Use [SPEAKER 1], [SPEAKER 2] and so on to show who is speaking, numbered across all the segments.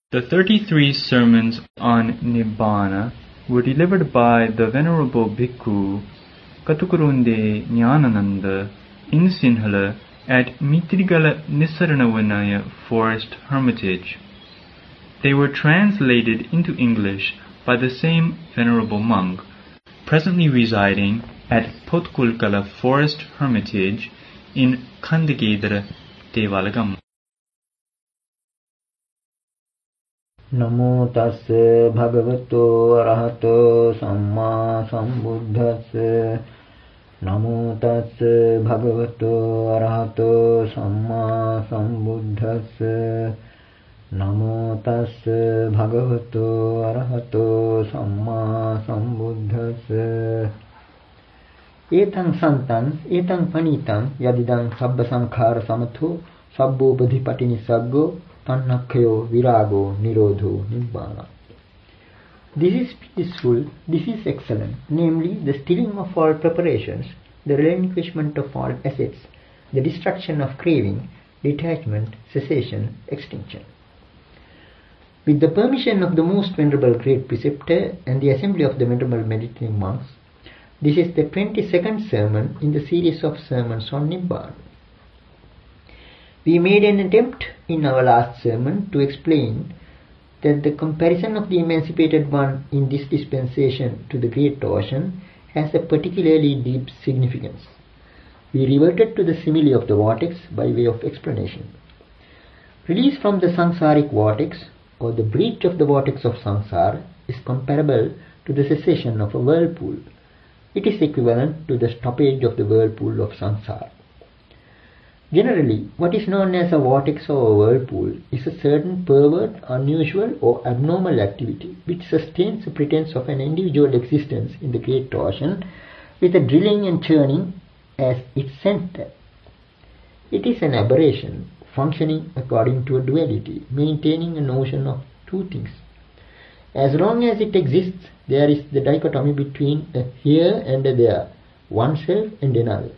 [SPEAKER 1] The 33 sermons on Nibbana were delivered by the Venerable Bhikkhu Katukurunde Nyanananda in Sinhala at Mitrigala Nisaranavanaya Forest Hermitage. They were translated into English by the same Venerable monk, presently residing at Potkulkala Forest Hermitage in Kandagedara Devalagam.
[SPEAKER 2] Namo tassa bhagavato arahato samma sambuddhassa. Namo tassa bhagavato arahato samma sambuddhassa. Namo tassa bhagavato arahato samma sambuddhassa. Etang santan etang panitam yadidang sabba sankhara samatho sabbo bodhipati nisaggo Tanakhayo virago nirodho nibbana. This is peaceful, this is excellent, namely the stilling of all preparations, the relinquishment of all assets, the destruction of craving, detachment, cessation, extinction. With the permission of the most venerable great preceptor and the assembly of the venerable meditating monks, this is the 22nd sermon in the series of sermons on Nibbana. We made an attempt in our last sermon to explain that the comparison of the emancipated one in this dispensation to the great ocean has a particularly deep significance. We reverted to the simile of the vortex by way of explanation. Release from the samsaric vortex or the breach of the vortex of samsara is comparable to the cessation of a whirlpool. It is equivalent to the stoppage of the whirlpool of samsara. Generally, what is known as a vortex or a whirlpool is a certain perverted, unusual or abnormal activity which sustains the pretense of an individual existence in the great ocean with a drilling and churning as its center. It is an aberration functioning according to a duality, maintaining a notion of two things. As long as it exists, there is the dichotomy between a here and a there, oneself and another.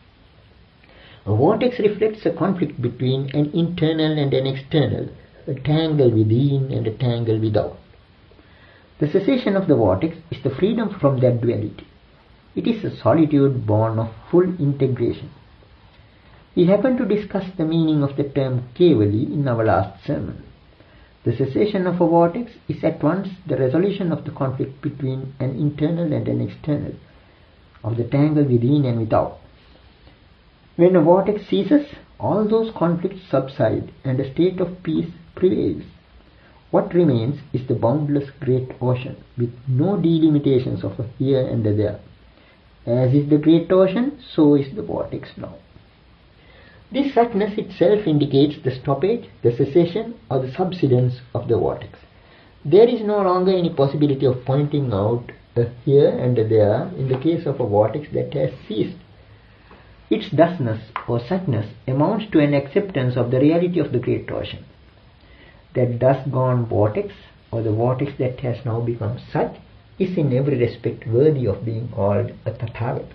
[SPEAKER 2] A vortex reflects a conflict between an internal and an external, a tangle within and a tangle without. The cessation of the vortex is the freedom from that duality. It is a solitude born of full integration. We happened to discuss the meaning of the term kevali in our last sermon. The cessation of a vortex is at once the resolution of the conflict between an internal and an external, of the tangle within and without. When a vortex ceases, all those conflicts subside and a state of peace prevails. What remains is the boundless great ocean with no delimitations of a here and a there. As is the great ocean, so is the vortex now. This suchness itself indicates the stoppage, the cessation or the subsidence of the vortex. There is no longer any possibility of pointing out a here and a there in the case of a vortex that has ceased. Its thusness or suchness amounts to an acceptance of the reality of the great ocean. That thus gone vortex, or the vortex that has now become such, is in every respect worthy of being called a Tathagata.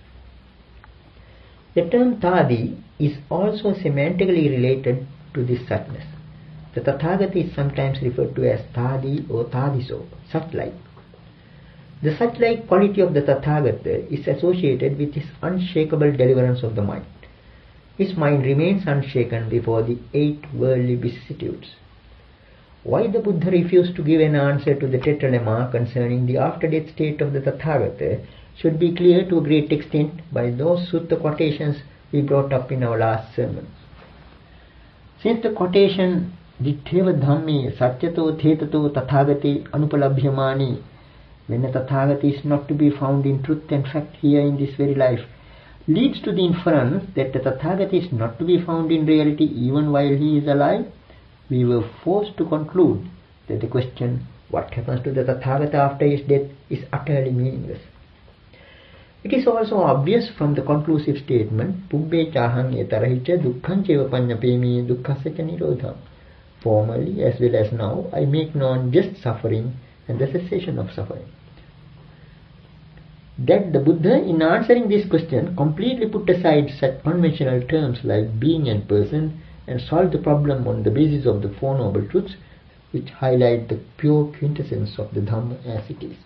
[SPEAKER 2] The term Tadi is also semantically related to this suchness. The Tathagata is sometimes referred to as Tadi or Tadiso, such-like. The such-like quality of the Tathagata is associated with his unshakable deliverance of the mind. His mind remains unshaken before the 8 worldly vicissitudes. Why the Buddha refused to give an answer to the Tetralemma concerning the after-death state of the Tathagata should be clear to a great extent by those sutta quotations we brought up in our last sermon. Since the quotation Dittheva Dhammi Satyato Thetato Tathagate Anupalabhyamani, when a Tathagata is not to be found in truth and fact here in this very life, leads to the inference that the Tathagata is not to be found in reality even while he is alive, we were forced to conclude that the question, what happens to the Tathagata after his death, is utterly meaningless. It is also obvious from the conclusive statement, Pubbe chahang etarahicha dukkham cheva panyapemi dukkhasya nirodham. Formerly as well as now, I make known just suffering and the cessation of suffering. That the Buddha, in answering this question, completely put aside such conventional terms like being and person and solved the problem on the basis of the Four Noble Truths which highlight the pure quintessence of the Dhamma as it is.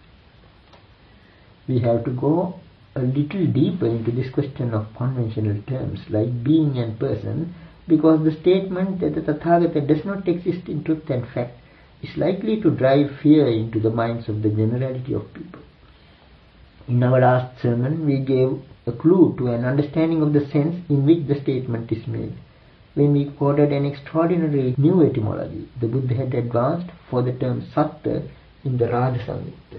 [SPEAKER 2] We have to go a little deeper into this question of conventional terms like being and person, because the statement that the Tathagata does not exist in truth and fact is likely to drive fear into the minds of the generality of people. In our last sermon, we gave a clue to an understanding of the sense in which the statement is made, when we quoted an extraordinary new etymology the Buddha had advanced for the term satta in the Radha Samyutta.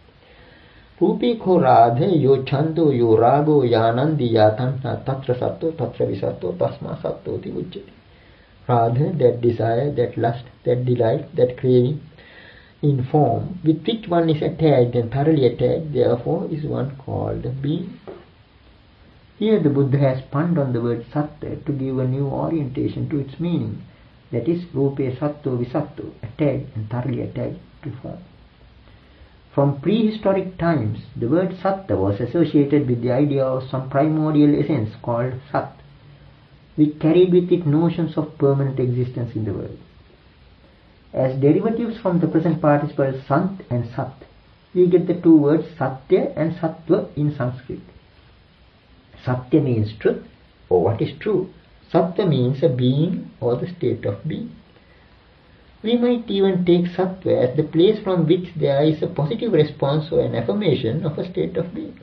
[SPEAKER 2] Rupi ko radha yo chando yo rago yanandi yatanha tatra satto tatra visatto tasma satto ti uchyati. Radha, that desire, that lust, that delight, that craving in form with which one is attached and thoroughly attached, therefore is one called being. Here the Buddha has punned on the word satta to give a new orientation to its meaning, that is, rupe satto visatto, attached and thoroughly attached to form. From prehistoric times, the word satta was associated with the idea of some primordial essence called sat, which carried with it notions of permanent existence in the world. As derivatives from the present participles sant and sat, we get the two words satya and sattva in Sanskrit. Satya means truth, or what is true. Sattva means a being or the state of being. We might even take sattva as the place from which there is a positive response or an affirmation of a state of being.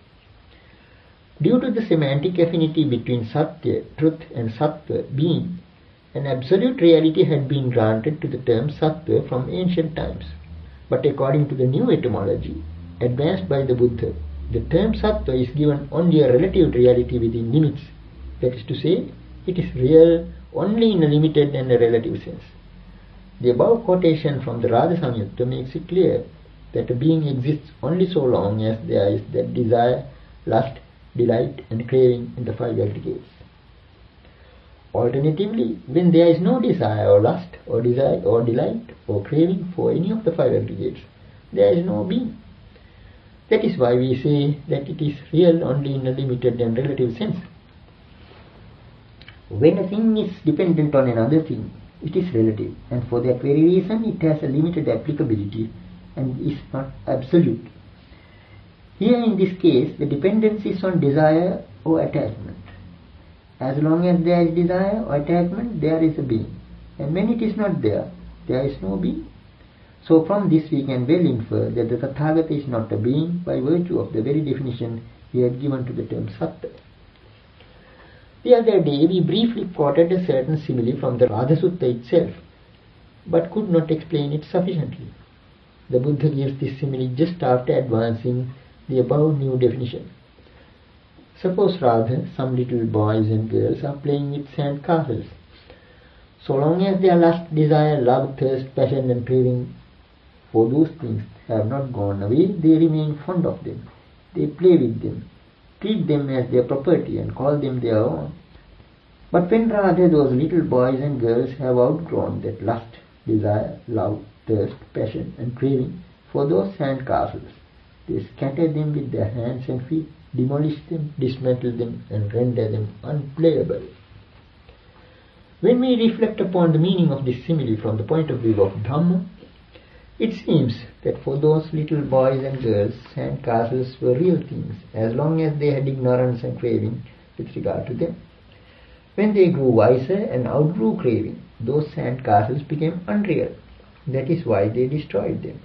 [SPEAKER 2] Due to the semantic affinity between satya, truth, and sattva, being, an absolute reality had been granted to the term sattva from ancient times. But according to the new etymology advanced by the Buddha, the term sattva is given only a relative reality within limits. That is to say, it is real only in a limited and a relative sense. The above quotation from the Radha Samyutta makes it clear that a being exists only so long as there is that desire, lust, delight and craving in the five aggregates. Alternatively, when there is no desire or lust or desire or delight or craving for any of the five aggregates, there is no being. That is why we say that it is real only in a limited and relative sense. When a thing is dependent on another thing, it is relative, and for that very reason it has a limited applicability and is not absolute. Here in this case, the dependence is on desire or attachment. As long as there is desire or attachment, there is a being, and when it is not there, there is no being. So from this we can well infer that the Tathagata is not a being by virtue of the very definition he had given to the term satta. The other day we briefly quoted a certain simile from the Radha Sutta itself, but could not explain it sufficiently. The Buddha gives this simile just after advancing the above new definition. Suppose rather some little boys and girls are playing with sand castles. So long as their lust, desire, love, thirst, passion and craving for those things have not gone away, they remain fond of them. They play with them, treat them as their property and call them their own. But when rather those little boys and girls have outgrown that lust, desire, love, thirst, passion and craving for those sand castles, they scatter them with their hands and feet, demolish them, dismantle them and render them unplayable. When we reflect upon the meaning of this simile from the point of view of Dhamma, it seems that for those little boys and girls, sand castles were real things as long as they had ignorance and craving with regard to them. When they grew wiser and outgrew craving, those sand castles became unreal. That is why they destroyed them.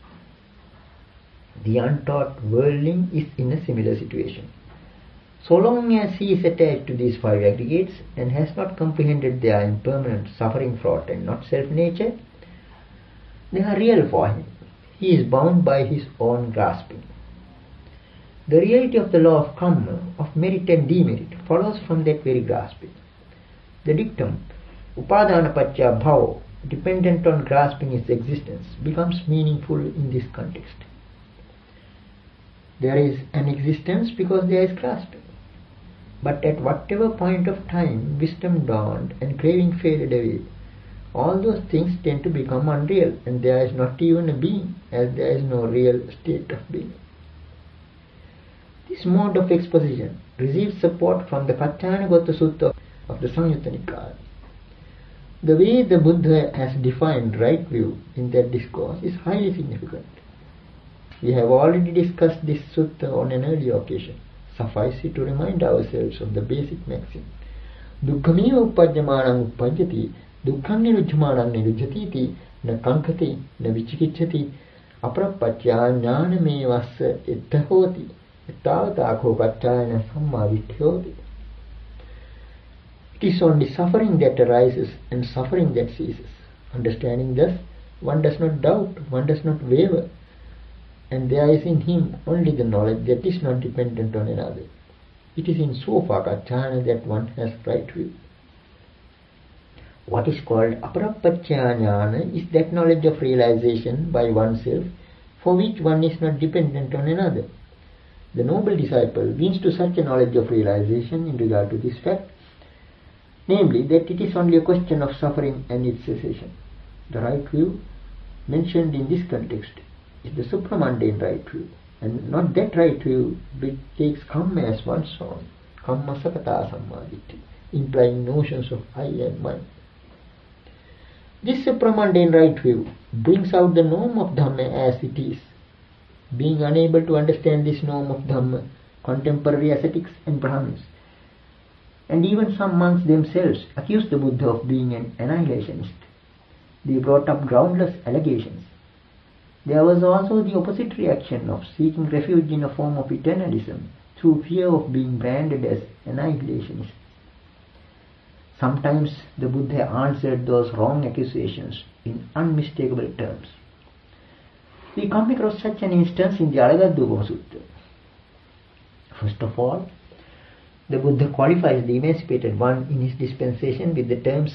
[SPEAKER 2] The untaught worldling is in a similar situation. So long as he is attached to these five aggregates and has not comprehended their impermanent, suffering-fraught and not self-nature, they are real for him. He is bound by his own grasping. The reality of the law of karma, of merit and demerit, follows from that very grasping. The dictum, upadana paccaya bhava, dependent on grasping its existence, becomes meaningful in this context. There is an existence because there is grasping. But at whatever point of time wisdom dawned and craving faded away, all those things tend to become unreal, and there is not even a being, as there is no real state of being. This mode of exposition receives support from the Paccayanagotta Sutta of the Samyutta Nikaya. The way the Buddha has defined right view in that discourse is highly significant. We have already discussed this sutta on an earlier occasion. Suffice it to remind ourselves of the basic maxim. Dukkhameva uppajjamanam uppajjati, dukkham nirujjhamanam nirujjati, na kankati, na vichikicchati, aprappaccaya jnanamevassa itta hoti, ittavatako paccayana samma vitthoti. It is only suffering that arises and suffering that ceases. Understanding thus, one does not doubt, one does not waver, and there is in him only the knowledge that is not dependent on another. It is in sopakacchana that one has right view. What is called aparappacchaya jnana is that knowledge of realization by oneself for which one is not dependent on another. The noble disciple brings to such a knowledge of realization in regard to this fact, namely that it is only a question of suffering and its cessation. The right view mentioned in this context is the supramundane right view, and not that right view which takes kamma as one's own, kamma sakata sammaditi, implying notions of I and mine. This supramundane right view brings out the norm of Dhamma as it is. Being unable to understand this norm of Dhamma, contemporary ascetics and Brahmins, and even some monks themselves, accused the Buddha of being an annihilationist. They brought up groundless allegations. There was also the opposite reaction of seeking refuge in a form of eternalism through fear of being branded as annihilationist. Sometimes the Buddha answered those wrong accusations in unmistakable terms. We come across such an instance in the Alagadugama Sutta. First of all, the Buddha qualifies the emancipated one in his dispensation with the terms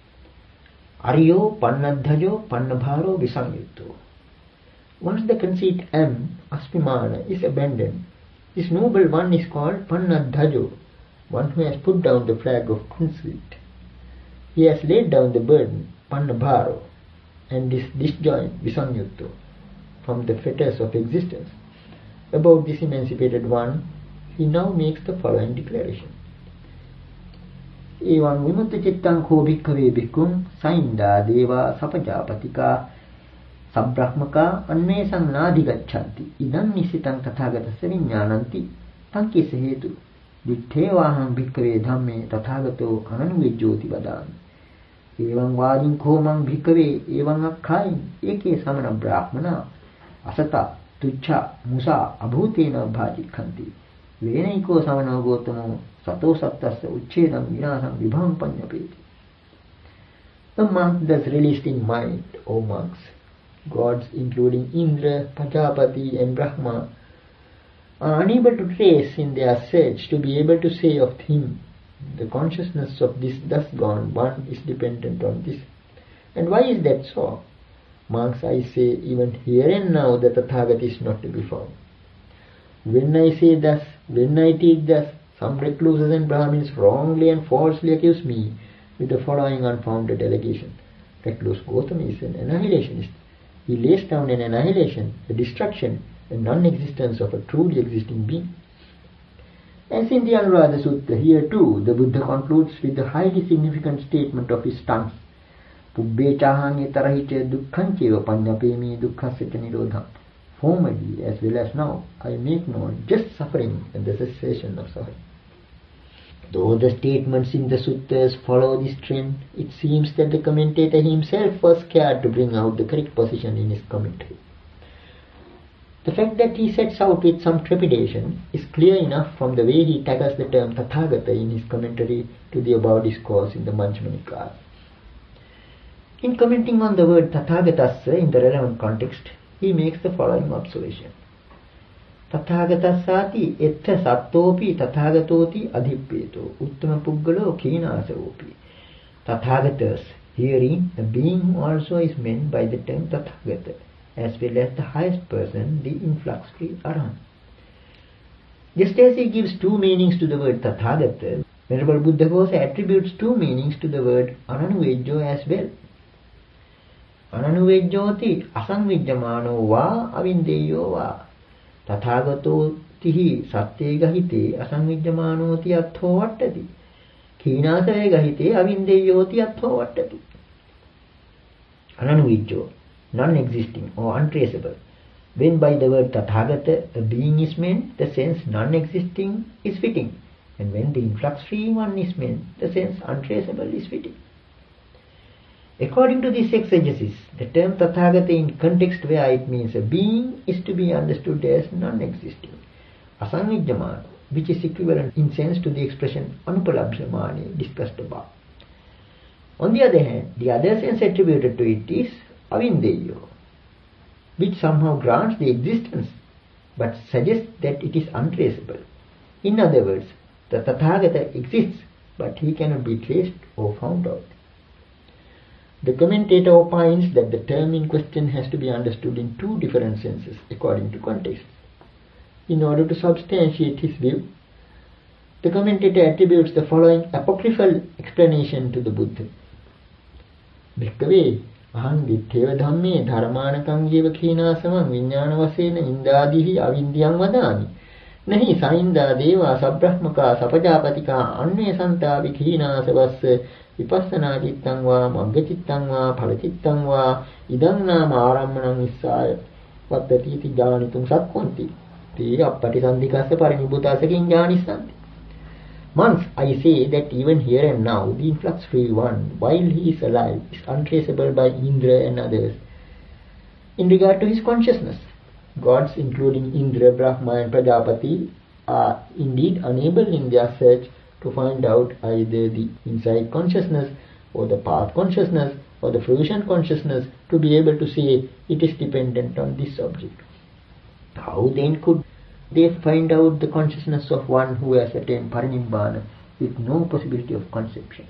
[SPEAKER 2] Aryo Pannadhajo Pannabharo Visanyutto. Once the conceit Asmimana is abandoned, this noble one is called Pannadhajo, one who has put down the flag of conceit. He has laid down the burden, Pannabharo, and is disjoined, Visanyutto, from the fetters of existence. About this emancipated one, he now makes the following declaration. Evam vimutta cittang ko bhikkhave bhikkhum sainda deva sapajapatika sabbrahmaka anmesang nadhigachanti idam nisitang tathagatassa viññānanti tankisa hetu dittevaham bhikkhave dhamme tathagato ananuvejjoti vadāmi. Evam vādin ko mang bhikkhave evam akkhāyin eke samana brahmana asata tucca musa abhūtena bhājikhanti Venaiko samano gotamo sato sattassa uchedam vinasam vibham panyapeti. The monk thus released in mind, O monks, gods including Indra, Pajapati and Brahma, are unable to trace in their search to be able to say of him, the consciousness of this thus gone one is dependent on this. And why is that so? Monks, I say, even here and now the Tathagata is not to be found. When I say thus, when I teach thus, some recluses and Brahmins wrongly and falsely accuse me with the following unfounded allegation. Recluse Gautama is an annihilationist. He lays down an annihilation, a destruction, a non-existence of a truly existing being. As in the Anuradha Sutta, here too the Buddha concludes with the highly significant statement of his stance. Pubbecahang etarahica dukkhancheva panyapemi dukkhasya nirodham. Formerly as well as now, I make known just suffering and the cessation of suffering. Though the statements in the suttas follow this trend, it seems that the commentator himself was scared to bring out the correct position in his commentary. The fact that he sets out with some trepidation is clear enough from the way he tackles the term Tathagata in his commentary to the above discourse in the Majjhima Nikāya. In commenting on the word Tathagatassa in the relevant context, he makes the following observation. Tathagatasati etta sattopi tathagatoti adhippeto uttama puggalo kīnāsaopi. Tathagatas, herein the being who also is meant by the term Tathagata, as well as the highest person, the influx-free Arahant. Just as he gives two meanings to the word Tathagata, Venerable Buddha also attributes two meanings to the word Ananuvejjo as well. Ananuvejjoti asangvijjamano va avindeyo va tathagato tihi satte gahite asangvijjamanoti attho vattati kīnāsave gahite avindeyoti attho vattati. ananuvijjo, non-existing or untraceable. When by the word Tathagata a being is meant, the sense non-existing is fitting. And when the influx-free one is meant, the sense untraceable is fitting. According to this exegesis, the term Tathagata in context where it means a being is to be understood as non-existing, asangvijjamana, which is equivalent in sense to the expression anupalabhyamani discussed above. On the other hand, the other sense attributed to it is avindeyo, which somehow grants the existence but suggests that it is untraceable. In other words, the Tathagata exists but he cannot be traced or found out. The commentator opines that the term in question has to be understood in two different senses according to context. In order to substantiate his view, the commentator attributes the following apocryphal explanation to the Buddha. Bhikkave aham dittheva dhamme dharmanakam jeva khinasamam viññāna vasena indādihi avidyam vadāmi nahi saindā deva sabrahmaka sapajapatika anne santa vikhīnāsavassa vipassana cittang va magga cittang va phala cittang va idang nama ārammanam vissāya vattatīti jānitum sakkonti te appatisandhikassa parinibhutasakin jānissanti. Once I say that even here and now, the influx-free one, while he is alive, is untraceable by Indra and others. In regard to his consciousness, gods including Indra, Brahma and Prajapati are indeed unable in their search to find out either the inside consciousness or the path consciousness or the fruition consciousness to be able to say it is dependent on this object. How then could they find out the consciousness of one who has attained parinibbana with no possibility of conception?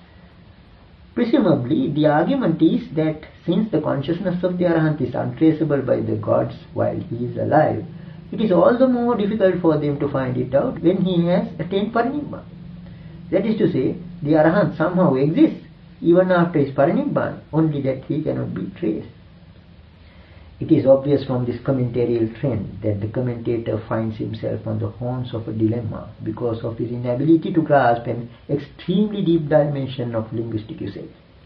[SPEAKER 2] Presumably, the argument is that since the consciousness of the Arahant is untraceable by the gods while he is alive, it is all the more difficult for them to find it out when he has attained parinibbana. That is to say, the Arahant somehow exists even after his parinibbana, only that he cannot be traced. It is obvious from this commentarial trend that the commentator finds himself on the horns of a dilemma because of his inability to grasp an extremely deep dimension of linguistic usage.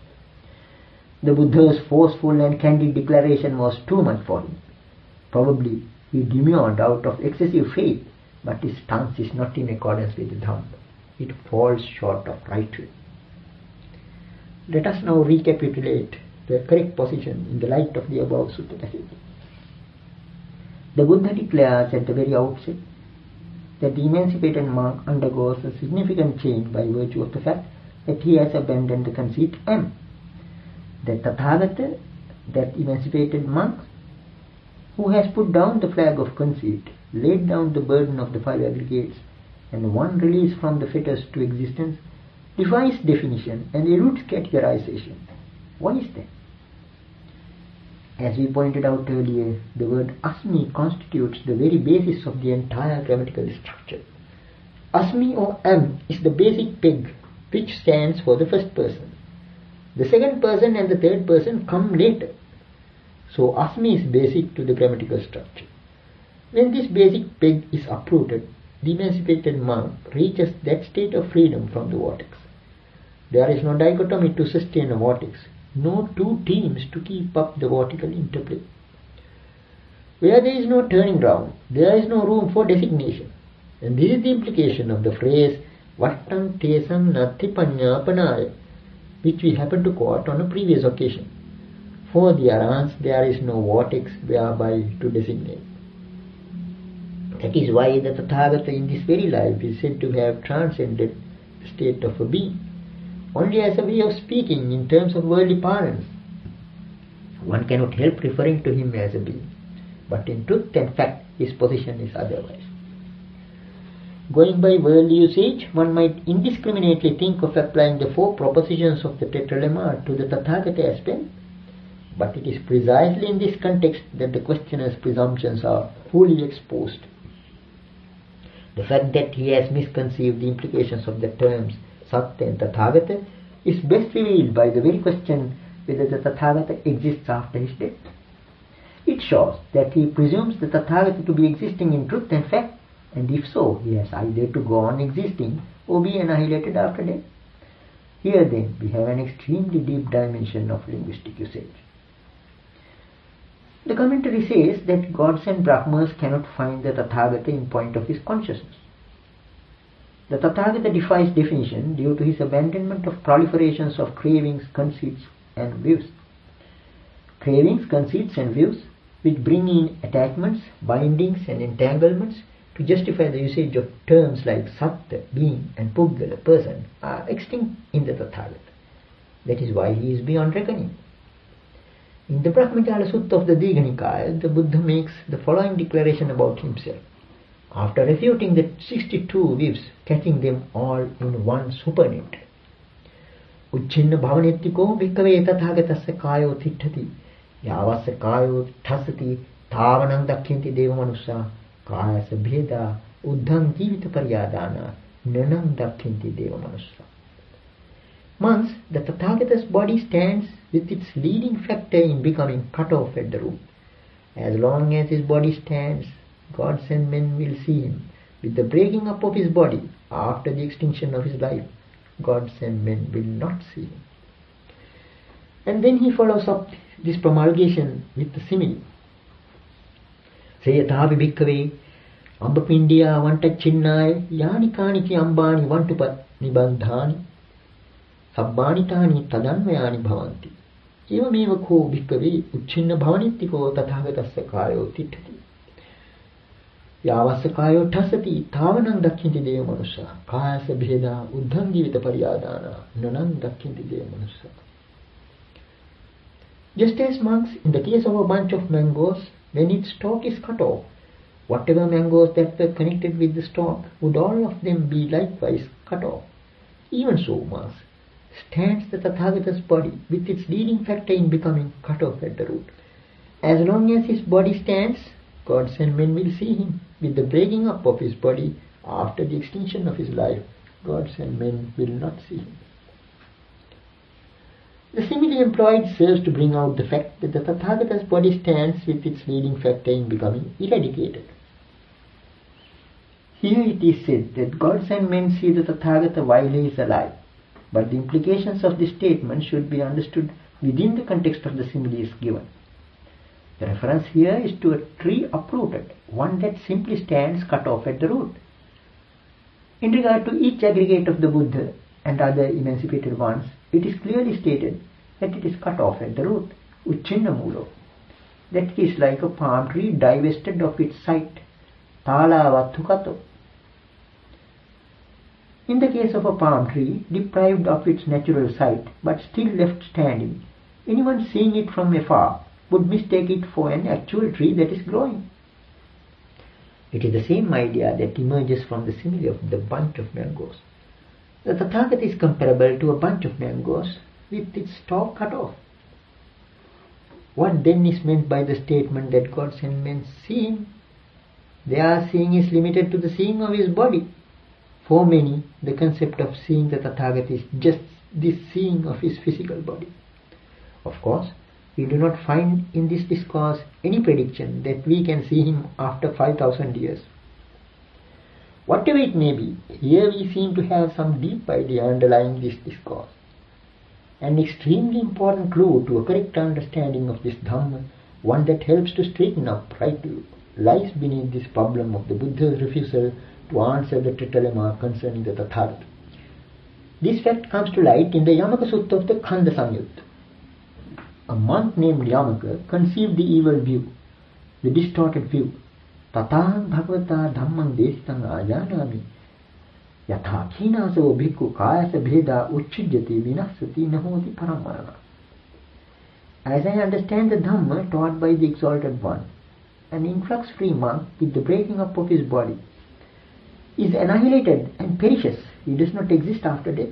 [SPEAKER 2] The Buddha's forceful and candid declaration was too much for him. Probably he demurred out of excessive faith, but his stance is not in accordance with the Dhamma. It falls short of right way. Let us now recapitulate the correct position in the light of the above sutta passage. The Buddha declares at the very outset that the emancipated monk undergoes a significant change by virtue of the fact that he has abandoned the conceit M. The Tathagata, that emancipated monk, who has put down the flag of conceit, laid down the burden of the five aggregates, and won release from the fetters to existence, defies definition and eludes categorization. Why is that? As we pointed out earlier, the word asmi constitutes the very basis of the entire grammatical structure. Asmi or am is the basic peg which stands for the first person. The second person and the third person come later. So asmi is basic to the grammatical structure. When this basic peg is uprooted, the emancipated monk reaches that state of freedom from the vortex. There is no dichotomy to sustain a vortex, no two teams to keep up the vertical interplay. Where there is no turning round, there is no room for designation. And this is the implication of the phrase Vattam Tesam Natti Panyapanaya, which we happened to quote on a previous occasion. For the Arahants there is no vortex whereby to designate. That is why the Tathagata in this very life is said to have transcended the state of a being, only as a way of speaking in terms of worldly parlance. One cannot help referring to him as a being, but in truth and fact his position is otherwise. Going by worldly usage, one might indiscriminately think of applying the four propositions of the Tetralemma to the Tathagata as pen, but it is precisely in this context that the questioner's presumptions are fully exposed. The fact that he has misconceived the implications of the terms Satya and Tathagata is best revealed by the very question whether the Tathagata exists after his death. It shows that he presumes the Tathagata to be existing in truth and fact, and if so, he has either to go on existing or be annihilated after death. Here then we have an extremely deep dimension of linguistic usage. The commentary says that gods and Brahmas cannot find the Tathagata in point of his consciousness. The Tathagata defies definition due to his abandonment of proliferations of cravings, conceits and views. Cravings, conceits and views which bring in attachments, bindings and entanglements to justify the usage of terms like Satta, being and Puggala, person, are extinct in the Tathagata. That is why he is beyond reckoning. In the Brahmajala Sutta of the Digha Nikaya, the Buddha makes the following declaration about himself. After refuting the 62 views, catching them all in one supernet. Uchchinna bhavanettiko bhikkhave tathagatassa kayo titthati yavassa kayo thasati tavanam dakkhinti devamanussa kayasa bheda uddham jivita paryadana nanam dakkhinti devamanussa. Once the Tathagata's body stands with its leading factor in becoming cut off at the root. As long as his body stands, gods and men will see him. With the breaking up of his body, after the extinction of his life, gods and men will not see him. And then he follows up this promulgation with the simile. Sayathavi bhikkhave ambapindiya vantachinnaya yani kaniki ambani vantupat nibandhani sabbani tadanvayani bhavanti. Evameva ko bhikkhave uchchinna bhavanittiko tathagatassa kayo titthati. Yavassa kayo thasati tavanam dakkhinti devamanussa kayasa bheda uddham jivita paryadana nanam dakkhinti devamanussa. Just as monks, in the case of a bunch of mangoes, when its stalk is cut off, whatever mangoes that were connected with the stalk would all of them be likewise cut off. Even so, monks, stands the Tathagata's body with its leading factor in becoming cut off at the root. As long as his body stands, gods and men will see him. With the breaking up of his body after the extinction of his life, gods and men will not see him. The simile employed serves to bring out the fact that the Tathagata's body stands with its leading factor in becoming eradicated. Here it is said that gods and men see the Tathagata while he is alive, but the implications of this statement should be understood within the context of the similes given. The reference here is to a tree uprooted, one that simply stands cut off at the root. In regard to each aggregate of the Buddha and other emancipated ones, it is clearly stated that it is cut off at the root, uchchinna mulo. That is like a palm tree divested of its site, talavattu kato. In the case of a palm tree, deprived of its natural site but still left standing, anyone seeing it from afar would mistake it for an actual tree that is growing. It is the same idea that emerges from the simile of the bunch of mangoes. The Tathagata is comparable to a bunch of mangoes with its stalk cut off. What then is meant by the statement that gods and men see him? Their seeing is limited to the seeing of his body. For many, the concept of seeing the Tathagata is just this seeing of his physical body. Of course, we do not find in this discourse any prediction that we can see him after 5,000 years. Whatever it may be, here we seem to have some deep idea underlying this discourse. An extremely important clue to a correct understanding of this Dhamma, one that helps to straighten up right view, lies beneath this problem of the Buddha's refusal to answer the trilemma concerning the Tathagata. This fact comes to light in the Yamaka Sutta of the Khanda Samyutta. A monk named Yamaka conceived the evil view, the distorted view. Tatang bhagavata dhammang desitang ajanami yatha khinaso bhikkhu kayasa bheda uchchijyati vinasati nahoti paramarana. As I understand the Dhamma taught by the Exalted One, an influx-free monk with the breaking up of his body is annihilated and perishes. He does not exist after death.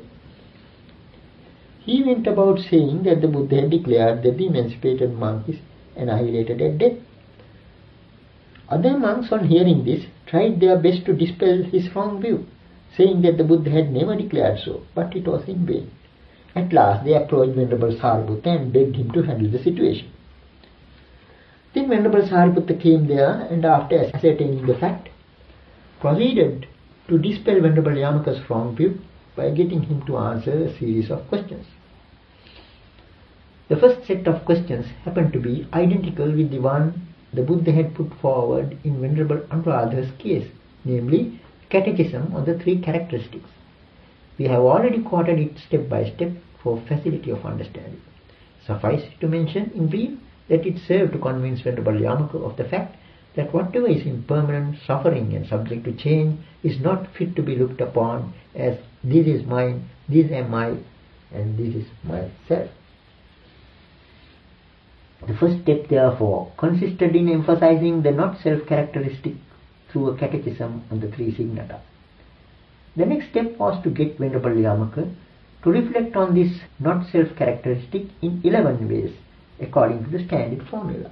[SPEAKER 2] He went about saying that the Buddha had declared that the emancipated monk is annihilated at death. Other monks, on hearing this, tried their best to dispel his wrong view, saying that the Buddha had never declared so, but it was in vain. At last they approached Venerable Sariputta and begged him to handle the situation. Then Venerable Sariputta came there and, after ascertaining the fact, proceeded to dispel Venerable Yamaka's wrong view by getting him to answer a series of questions. The first set of questions happened to be identical with the one the Buddha had put forward in Venerable Anuradha's case, namely Catechism on the three characteristics. We have already quoted it step by step for facility of understanding. Suffice to mention in brief that it served to convince Venerable Yamaka of the fact that whatever is impermanent, suffering and subject to change is not fit to be looked upon as this is mine, this am I, and this is myself. The first step, therefore, consisted in emphasizing the not-self characteristic through a catechism on the three signata. The next step was to get Venerable Yamaka to reflect on this not-self characteristic in 11 ways, according to the standard formula.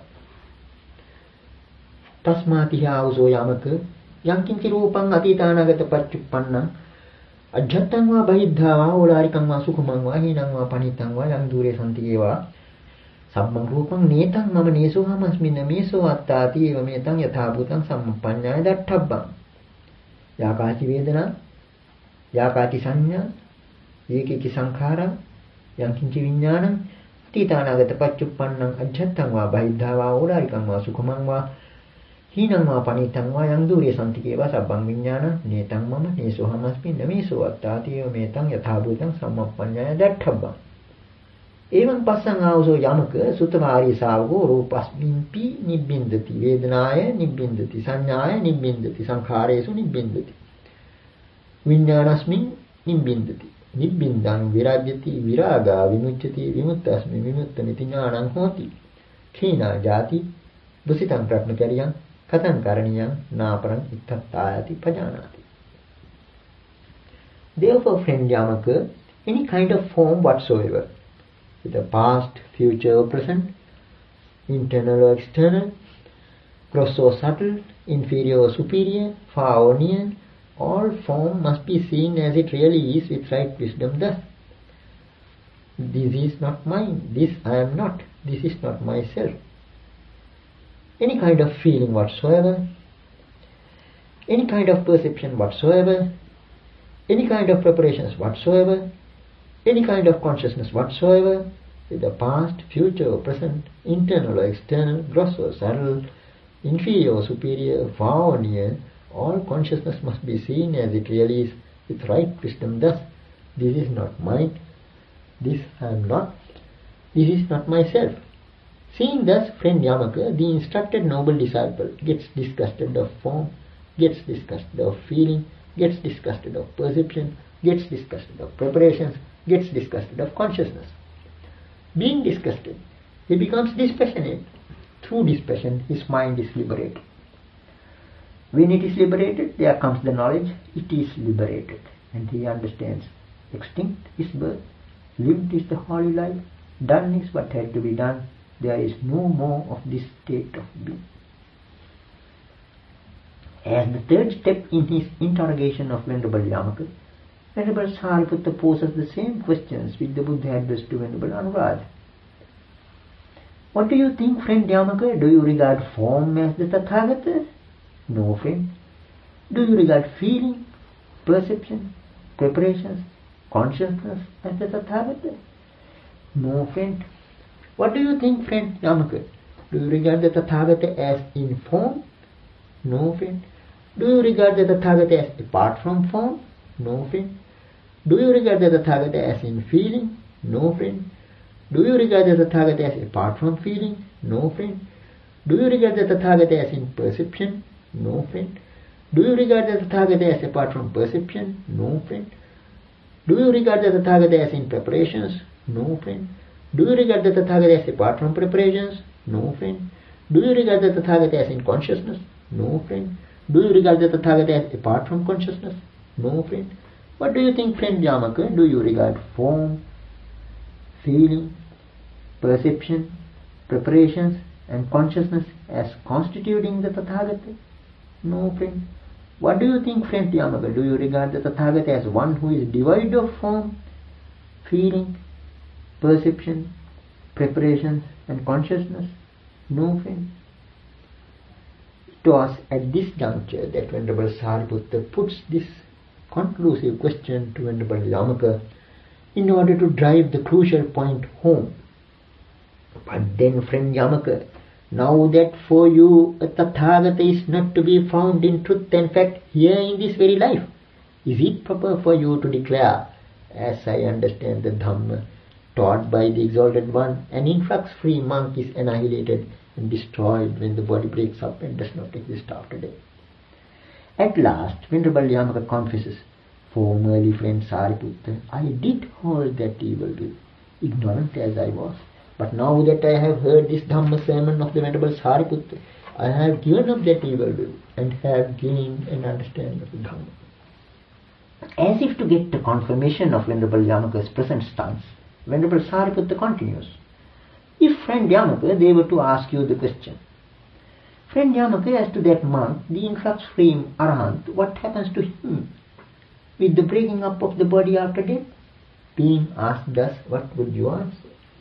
[SPEAKER 2] Tasmatiha uso Yamaka, yankinchi rupang atitanagata pachuppannam, ajjattang va bahiddha va olarikang va sukhamang va hinang va panitang va yang dure santi eva, sammang rupang netang mama neso hamasmina meso attati eva metang yathabhutang sammapanyaya datthabbang. Yakati vedana, yakati sanya, yekiki sankhara, yankinchi viññānam, tītānāgata pachuppannam ajjattang va bahiddha va olarikang va sukhamang va hinang va panitang va yang dure santi eva sabbang viññānam netang mama neso hamasmina meso attati eva metang yathabhutang sammapanyaya datthabbang. Evam passangauso Yamaka Sutavari Savgo Rupasmimpi Nibbindati Vedanaya Nibbindati Sanyaya Nibbindati Sankharesu Nibbindati Viññānasmin Nibbindati Nibbindang Virajyati Viraga Vimucchati Vimuttasmi Vimuttamiti Ñānang Hoti Khina Jati Dusitang Pratmakariyang Katang Karaniyang Naparang Ittattayati Pajanati. Therefore, friend Yamaka, any kind of form whatsoever, whether past, future or present, internal or external, gross or subtle, inferior or superior, far or near, all form must be seen as it really is with right wisdom thus. This is not mine, this I am not, this is not myself. Any kind of feeling whatsoever, any kind of perception whatsoever, any kind of preparations whatsoever, any kind of consciousness whatsoever, whether past, future or present, internal or external, gross or subtle, inferior or superior, far or near, all consciousness must be seen as it really is with right wisdom thus. This is not mine, this I am not, this is not myself. Seeing thus, friend Yamaka, the instructed noble disciple gets disgusted of form, gets disgusted of feeling, gets disgusted of perception, gets disgusted of preparations, gets disgusted of consciousness. Being disgusted, he becomes dispassionate. Through dispassion, his mind is liberated. When it is liberated, there comes the knowledge, it is liberated. And he understands, extinct is birth, lived is the holy life, done is what had to be done, there is no more of this state of being. As the third step in his interrogation of Venerable Yamaka, Venerable Sariputta poses the same questions which the Buddha addressed to Venerable Anuradha. What do you think, friend Yamaka? Do you regard form as the Tathagata? No, friend. Do you regard feeling, perception, preparations, consciousness as the Tathagata? No, friend. What do you think, friend Yamaka? Do you regard the Tathagata as in form? No, friend. Do you regard the Tathagata as apart from form? No, friend. Do you regard the Tathagata as in feeling? No, friend. Do you regard the Tathagata as apart from feeling? No, friend. Do you regard the Tathagata as in perception? No, friend. Do you regard the Tathagata as apart from perception? No, friend. Do you regard the Tathagata as in preparations? No, friend. Do you regard the Tathagata as apart from preparations? No, friend. Do you regard the Tathagata as in consciousness? No, friend. Do you regard the Tathagata as apart from consciousness? No, friend. What do you think, friend Yamaka? Do you regard form, feeling, perception, preparations and consciousness as constituting the Tathagata? No, friend. What do you think, friend Yamaka? Do you regard the Tathagata as one who is devoid of form, feeling, perception, preparations and consciousness? No, friend. It was at this juncture that Venerable Sariputta puts this conclusive question to Venerable Yamaka in order to drive the crucial point home. But then, friend Yamaka, now that for you a Tathagata is not to be found in truth and fact here in this very life, is it proper for you to declare, as I understand the Dhamma taught by the Exalted One, an influx-free monk is annihilated and destroyed when the body breaks up and does not exist after death? At last, Venerable Yamaka confesses, formerly friend Sariputta, I did hold that evil will, ignorant as I was. But now that I have heard this Dhamma sermon of the Venerable Sariputta, I have given up that evil will and have gained an understanding of the Dhamma. As if to get the confirmation of Venerable Yamaka's present stance, Venerable Sariputta continues, if friend Yamaka, they were to ask you the question, friend Yamaka, as to that monk, the influx-free Arahant, what happens to him with the breaking up of the body after death? Being asked thus, what would you answer?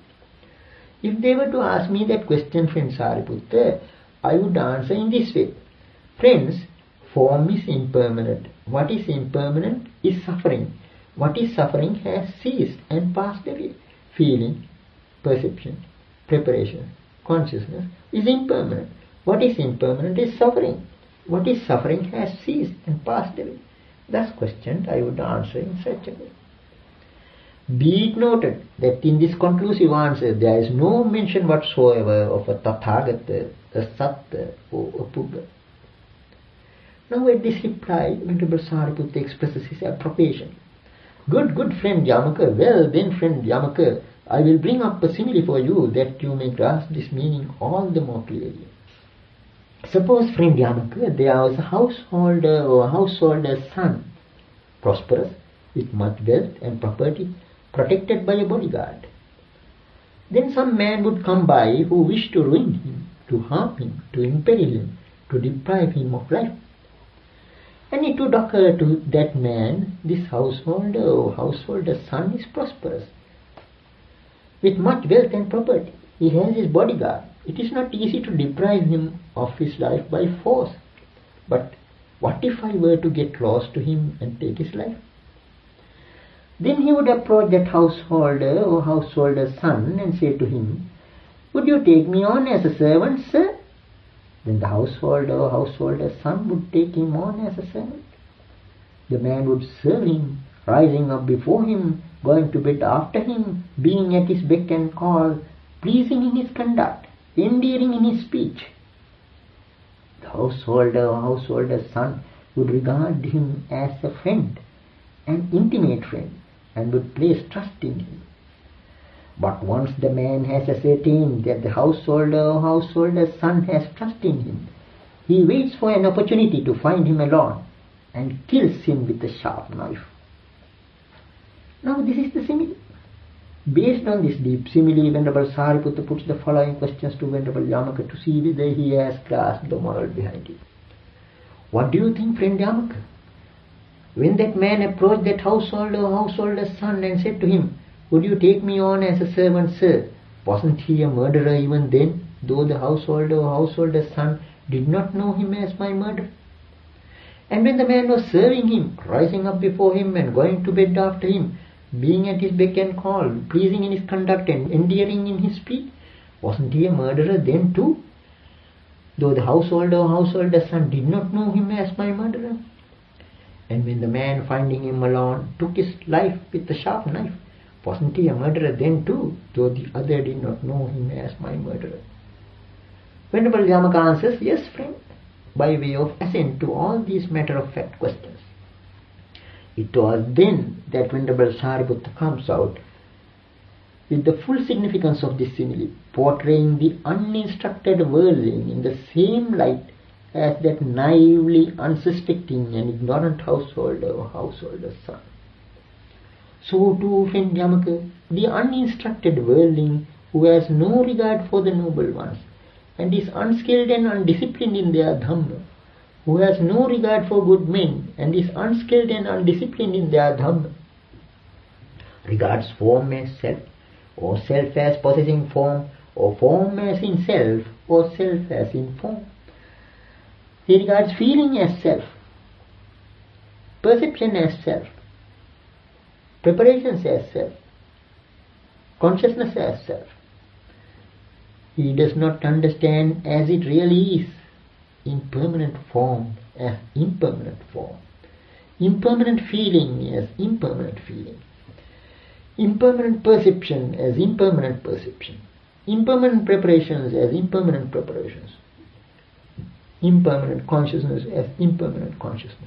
[SPEAKER 2] If they were to ask me that question, friend Sariputta, I would answer in this way. Friends, form is impermanent. What is impermanent is suffering. What is suffering has ceased and passed away. Feeling, perception, preparation, consciousness is impermanent. What is impermanent is suffering. What is suffering has ceased and passed away. Thus questioned, I would answer in such a way. Be it noted that in this conclusive answer there is no mention whatsoever of a Tathagata, a Satta or a Puga. Now at this reply, Venerable Sariputta expresses his approbation. Good friend Yamaka. Well then, friend Yamaka, I will bring up a simile for you that you may grasp this meaning all the more clearly. Suppose, friend Yamaka, there was a householder or householder's son, prosperous, with much wealth and property, protected by a bodyguard. Then some man would come by who wished to ruin him, to harm him, to imperil him, to deprive him of life. And it would occur to that man, this householder or householder's son is prosperous, with much wealth and property. He has his bodyguard. It is not easy to deprive him of his life by force. But what if I were to get close to him and take his life? Then he would approach that householder or householder's son and say to him, would you take me on as a servant, sir? Then the householder or householder's son would take him on as a servant. The man would serve him, rising up before him, going to bed after him, being at his beck and call, pleasing in his conduct, endearing in his speech. The householder or householder's son would regard him as a friend, an intimate friend, and would place trust in him. But once the man has ascertained that the householder or householder's son has trust in him, he waits for an opportunity to find him alone and kills him with a sharp knife. Now this is the simile. Based on this deep simile, Venerable Sariputta puts the following questions to Venerable Yamaka to see whether he has grasped the moral behind it. What do you think, friend Yamaka? When that man approached that householder or householder's son and said to him, would you take me on as a servant, sir? Wasn't he a murderer even then, though the householder or householder's son did not know him as my murderer? And when the man was serving him, rising up before him and going to bed after him, being at his beck and call, pleasing in his conduct and endearing in his speech, wasn't he a murderer then too, though the householder or householder's son did not know him as my murderer? And when the man, finding him alone, took his life with a sharp knife, wasn't he a murderer then too, though the other did not know him as my murderer? Venerable Yamaka answers, yes, friend, by way of assent to all these matter-of-fact questions. It was then that Venerable Sariputta comes out with the full significance of this simile, portraying the uninstructed worldling in the same light as that naively unsuspecting and ignorant householder or householder's son. So too, friend Yamaka, the uninstructed worldling who has no regard for the noble ones and is unskilled and undisciplined in their Dhamma, who has no regard for good men and is unskilled and undisciplined in their Dhamma, regards form as self, or self as possessing form, or form as in self, or self as in form. He regards feeling as self, perception as self, preparations as self, consciousness as self. He does not understand as it really is, impermanent form as impermanent form, impermanent feeling as impermanent feeling, impermanent perception as impermanent perception, impermanent preparations as impermanent preparations, impermanent consciousness as impermanent consciousness.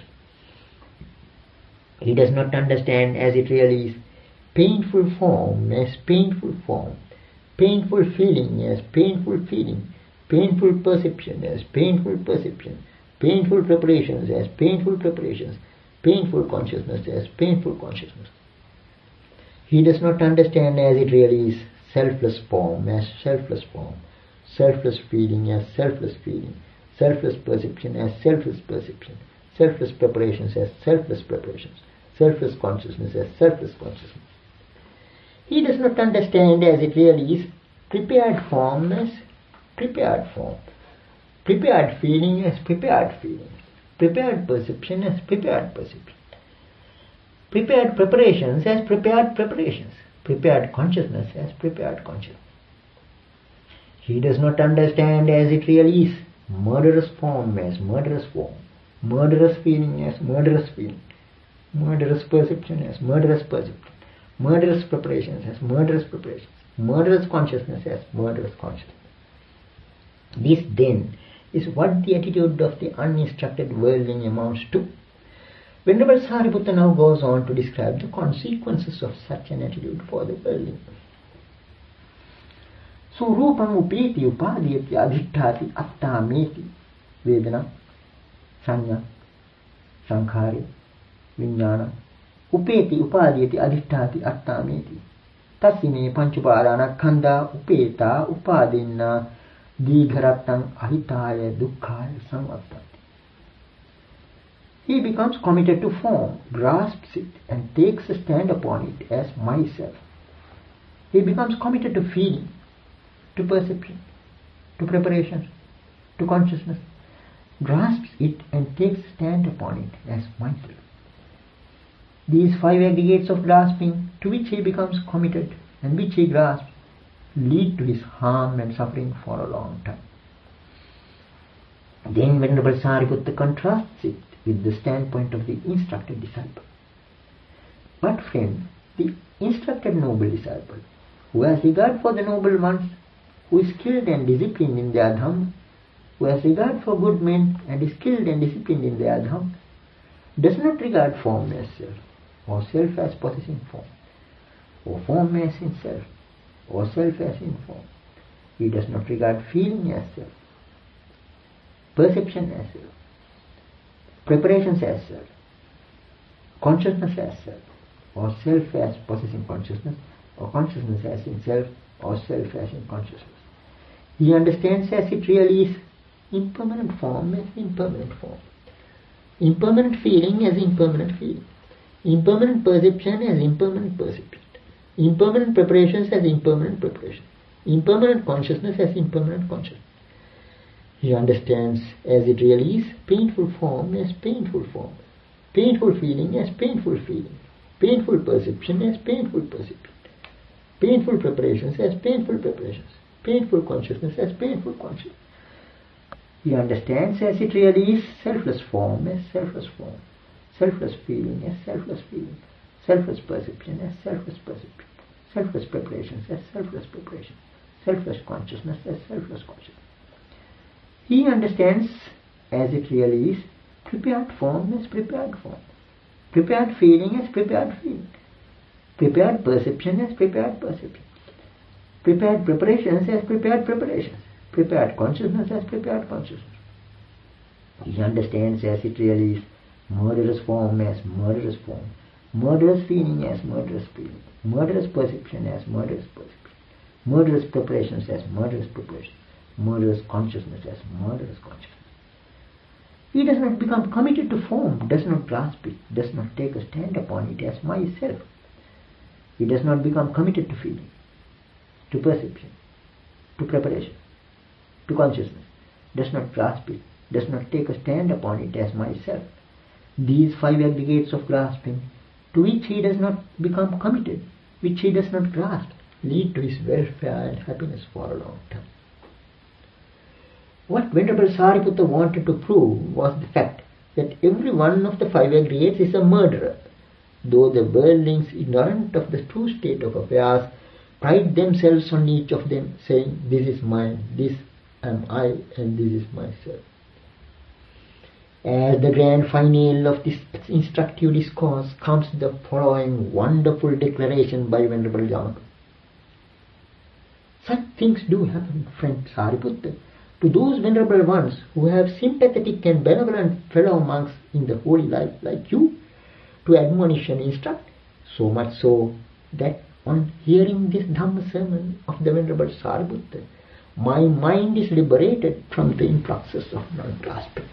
[SPEAKER 2] He does not understand as it really is, painful form as painful form, painful feeling as painful feeling, painful perception as painful perception, painful preparations as painful preparations, painful consciousness as painful consciousness. He does not understand as it really is, selfless form as selfless form, selfless feeling as selfless feeling, selfless perception as selfless perception, selfless preparations as selfless preparations, selfless consciousness as selfless consciousness. He does not understand as it really is, prepared form as prepared form, prepared feeling as prepared feeling, prepared perception as prepared perception, prepared preparations as prepared preparations, prepared consciousness as prepared consciousness. He does not understand as it really is, murderous form as murderous form, murderous feeling as murderous feeling, murderous perception as murderous perception, murderous preparations as murderous preparations, murderous consciousness as murderous consciousness. This then is what the attitude of the uninstructed worldling amounts to. Venerable Sariputta now goes on to describe the consequences of such an attitude for the worldling. Surupam upeti upadiyati adhitthati attameti vedana sanya sankhari viññāna upeti upadiyati adhitthati attameti tasine panchuparana khanda upeta upadinna dīgharattam ahitaya dukkhaya samvattanti. He becomes committed to form, grasps it and takes a stand upon it as myself. He becomes committed to feeling, to perception, to preparation, to consciousness, grasps it and takes a stand upon it as myself. These five aggregates of grasping to which he becomes committed and which he grasps lead to his harm and suffering for a long time. Then Venerable Sariputta contrasts it with the standpoint of the instructed disciple. But friend, the instructed noble disciple, who has regard for the noble ones, who is skilled and disciplined in their dhamma, who has regard for good men and is skilled and disciplined in their dhamma, does not regard form as self, or self as possessing form, or form as in self, or self as in form. He does not regard feeling as self, perception as self, preparations as self, consciousness as self, or self as possessing consciousness, or consciousness as in self, or self as in consciousness. He understands as it really is, impermanent form as impermanent form, impermanent feeling as impermanent feeling, impermanent perception as impermanent perception, impermanent preparations as impermanent preparation, impermanent consciousness as impermanent consciousness. He understands as it really is, painful form as painful form, painful feeling as painful feeling, painful perception as painful perception, painful preparations as painful preparations, painful consciousness as painful consciousness. He understands as it really is, selfless form as selfless form, selfless feeling as selfless feeling, selfless perception as selfless perception, selfless preparations as selfless preparation, selfless consciousness as selfless consciousness. He understands as it really is, prepared form as prepared form, prepared feeling as prepared feeling, prepared perception as prepared perception, prepared preparations as prepared preparations, prepared consciousness as prepared consciousness. He understands as it really is, murderous form as murderous form, murderous feeling as murderous feeling, murderous perception as murderous perception, murderous preparations as murderous preparations, murderous consciousness as murderous consciousness. He does not become committed to form, does not grasp it, does not take a stand upon it as myself. He does not become committed to feeling, to perception, to preparation, to consciousness, does not grasp it, does not take a stand upon it as myself. These five aggregates of grasping, to which he does not become committed, which he does not grasp, lead to his welfare and happiness for a long time. What Venerable Sariputta wanted to prove was the fact that every one of the five aggregates is a murderer, though the worldlings, ignorant of the true state of affairs, pride themselves on each of them, saying, "This is mine, this am I, and this is myself." As the grand finale of this instructive discourse comes the following wonderful declaration by Venerable Yamaka. Such things do happen, friend Sariputta, to those venerable ones who have sympathetic and benevolent fellow monks in the holy life like you, to admonish and instruct, so much so that on hearing this Dhamma sermon of the Venerable Sariputta, my mind is liberated from the influxes of non-grasping.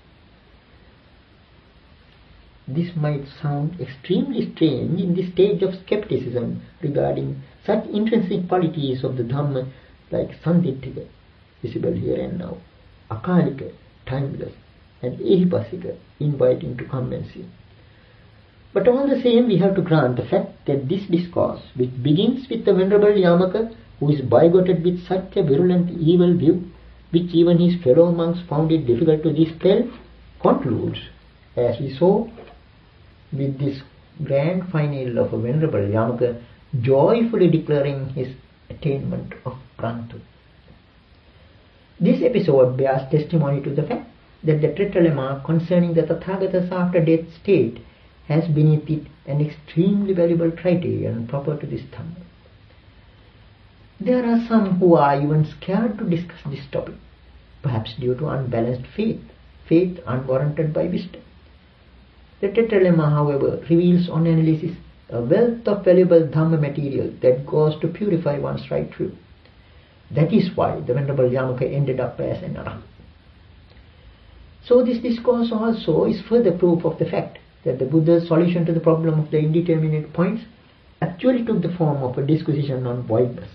[SPEAKER 2] This might sound extremely strange in this stage of skepticism regarding such intrinsic qualities of the Dhamma like Sanditthika, visible here and now, Akalika, timeless, and Ehipasika, inviting to come and see. But all the same, we have to grant the fact that this discourse, which begins with the Venerable Yamaka, who is bigoted with such a virulent evil view, which even his fellow monks found it difficult to dispel, concludes, as we saw, with this grand finale of a Venerable Yamaka joyfully declaring his attainment of Prantu. This episode bears testimony to the fact that the tetralema concerning the Tathagata's after-death state has beneath it an extremely valuable criterion proper to this Dhamma. There are some who are even scared to discuss this topic, perhaps due to unbalanced faith unwarranted by wisdom. The tetralema, however, reveals on analysis a wealth of valuable Dhamma material that goes to purify one's right view. That is why the Venerable Yamaka ended up as an Arahant. So this discourse also is further proof of the fact that the Buddha's solution to the problem of the indeterminate points actually took the form of a disquisition on voidness.